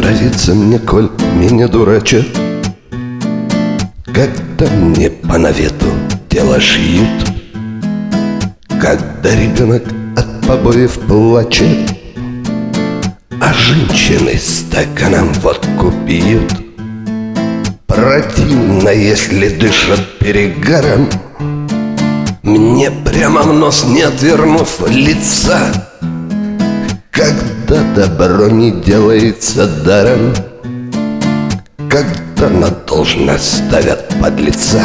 нравится мне, коль меня дурачат, когда мне по навету дело шьют, когда ребенок от побоев плачет, а женщины стаканом водку пьют. Противно, если дышат перегаром, мне прямо в нос, не отвернув лица, когда добро не делается даром, когда на должность ставят подлеца.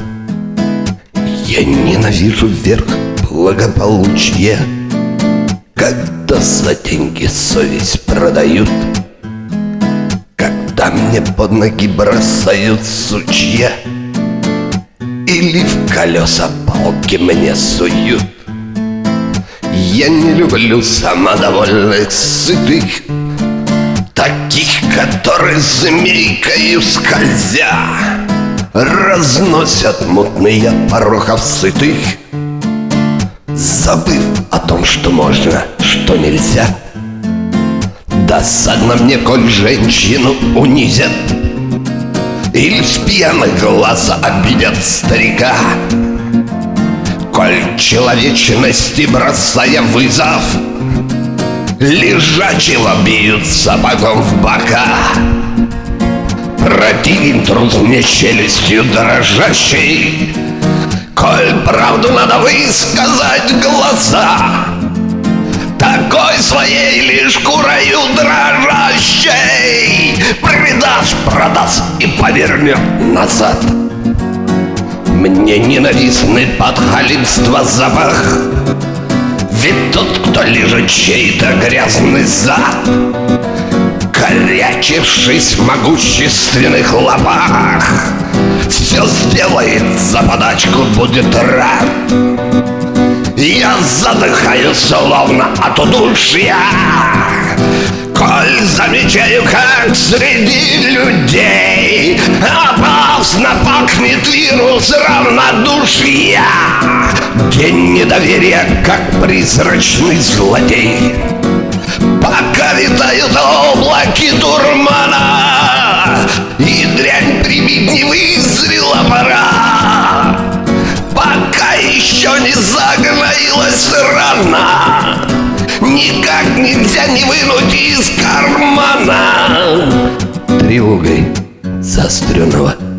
Я ненавижу верх благополучия, когда за деньги совесть продают, когда мне под ноги бросают сучья или в колеса палки мне суют. Я не люблю самодовольных, сытых, таких, которые змейкою скользя разносят мутные от порохов сытых, забыв о том, что можно, что нельзя. Досадно мне, коль женщину унизят или с пьяных глаз обидят старика, коль человечности бросая вызов лежачего бьют сапогом в бока. Противен труд мне челюстью дрожащей, коль правду надо высказать в глаза, такой своей лишь курою дрожащей предашь, продаст и повернет назад. Мне ненавистный подхалимство запах, ведь тот, кто лежит чей-то грязный зад, корячившись в могущественных лапах, все сделает, за подачку будет рад. Я задыхаюсь словно от удушья, коль замечаю, как среди людей опасно пахнет вирус равнодушия. День недоверия, как призрачный злодей, пока витают облаки дурмана, и дрянь прибить не вызрела пора, пока еще не загноилась рана, никак нельзя не вынуть из кармана тревогой заостренного